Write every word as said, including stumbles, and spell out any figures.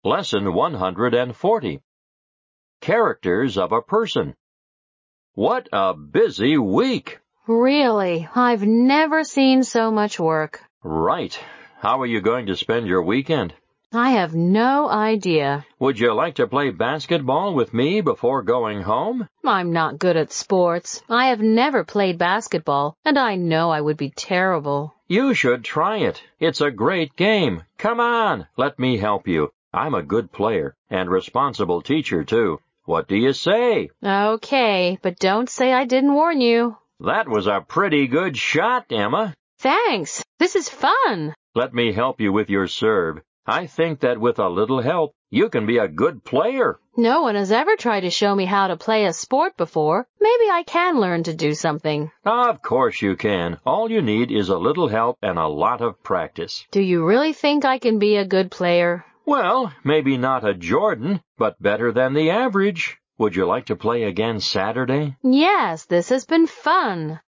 Lesson one hundred forty. Characters of a person. What a busy week! Really, I've never seen so much work. Right. How are you going to spend your weekend? I have no idea. Would you like to play basketball with me before going home? I'm not good at sports. I have never played basketball, and I know I would be terrible. You should try it. It's a great game. Come on, let me help you. I'm a good player and responsible teacher, too. What do you say? Okay, but don't say I didn't warn you. That was a pretty good shot, Emma. Thanks. This is fun. Let me help you with your serve. I think that with a little help, you can be a good player. No one has ever tried to show me how to play a sport before. Maybe I can learn to do something. Of course you can. All you need is a little help and a lot of practice. Do you really think I can be a good player? Well, maybe not a Jordan, but better than the average. Would you like to play again Saturday? Yes, this has been fun.